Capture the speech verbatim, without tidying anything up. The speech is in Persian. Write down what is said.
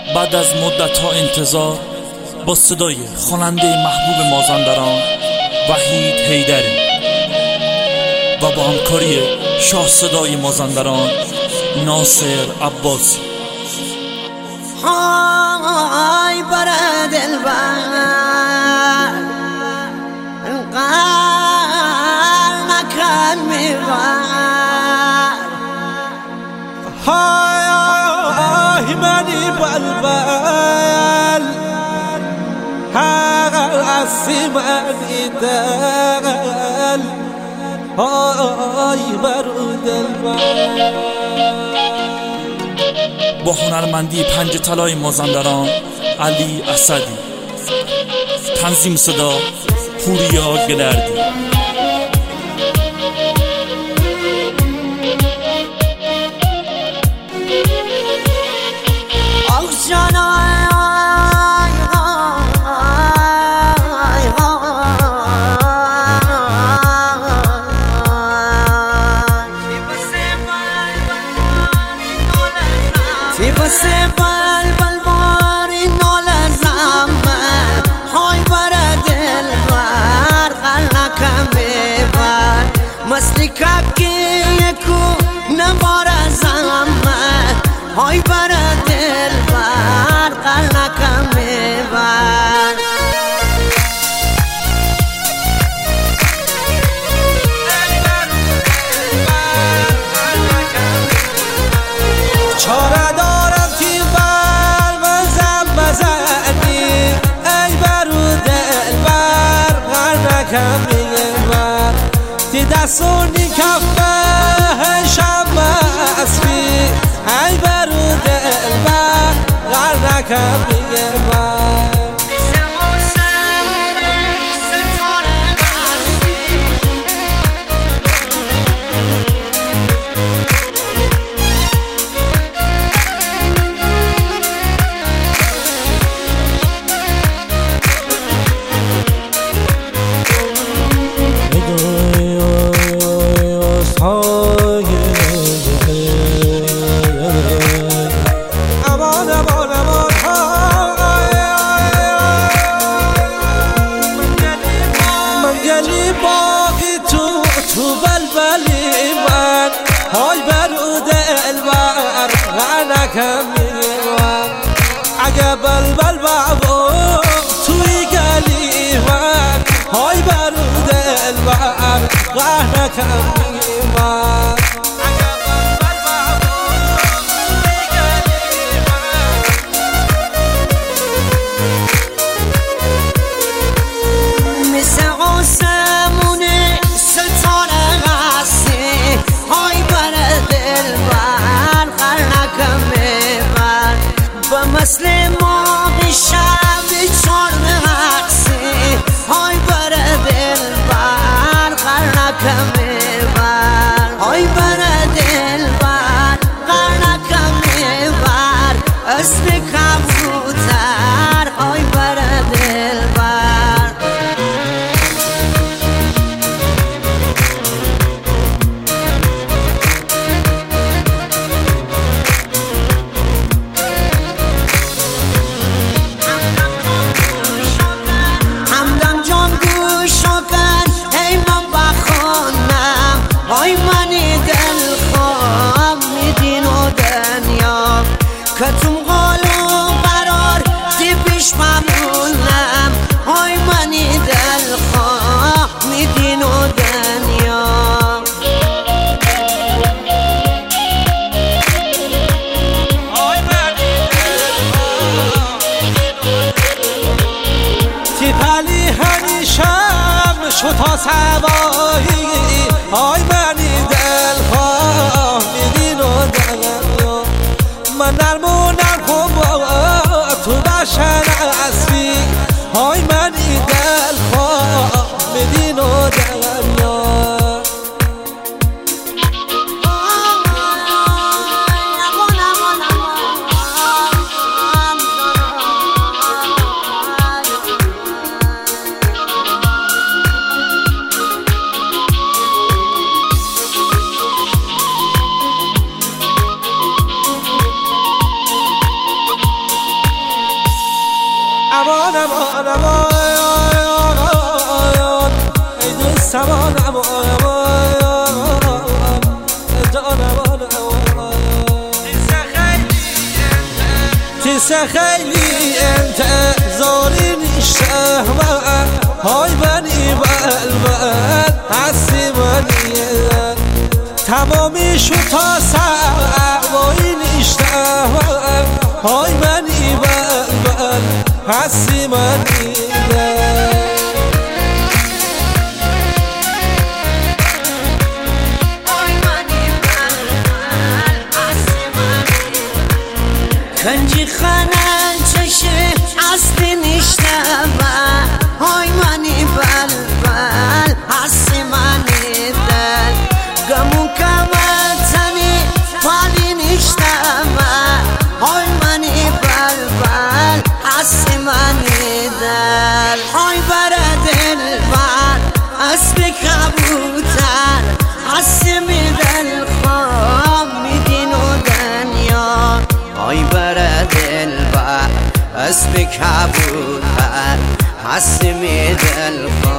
بعد از مدت‌ها انتظار با صدای خواننده محبوب مازندران وحید حیدری و با همکاری شاه صدای مازندران ناصر عباسی. های بر دلبر انقدر نکن میبر، های منی بلبل هر اسی منی دل، های بر دلبر. با هنرمندی پنج طلای مازندران علی اسدی، تنظیم صدا پوریا گلردی. واسه بلبل باری نالزم من، های بر دلبر قلقم ببر، مستی کبکی یکو نبارزم من، های بر دلبر قلقم ببر. چاره دارم تی بر بزن بزنی، ای برو دلبر غرنکم میبر، تی دستونی کفه شم اسبی، ای برو دلبر غرنکم میبر. تو بلبلی من، های برو دلبر غرنکم میبر، اگه بلبل بابا توی گلی من، های برو دلبر غرنکم میبر. مثل ما شب چار مقصی، های بر دلبر قرنکم ببر، های بر دلبر قرنکم ببر، اسم کبوتر های بر دلبر. های منی دلخواه میدین و دنیا، کتون قالو قرار دی پیش ممنونم، های منی دلخواه میدین و دنیا. تی پلی همیشم شو تا سوایی، های منی دلخواه میدین و دنیا، من نرمونم کن با تو بشن اسبی، های منی دلخواه میدین و دنیا. سمانم جانم تیسه خیلی انتظاری نیشته های منی بلبل هستی منی تمامی شو تا سوایی نیشته های منی بلبل هستی منی کنجی خانه چشه اصلی نشنوه های منی بلبل هستی منی دل گمون کمتنی پالی نشنوه های منی بلبل هستی منی دل های بره دل بر اسب کبوتر هستی می دل خواب میدین و دنیا های بره دل بر اسب کبوتر هستی می دل خواب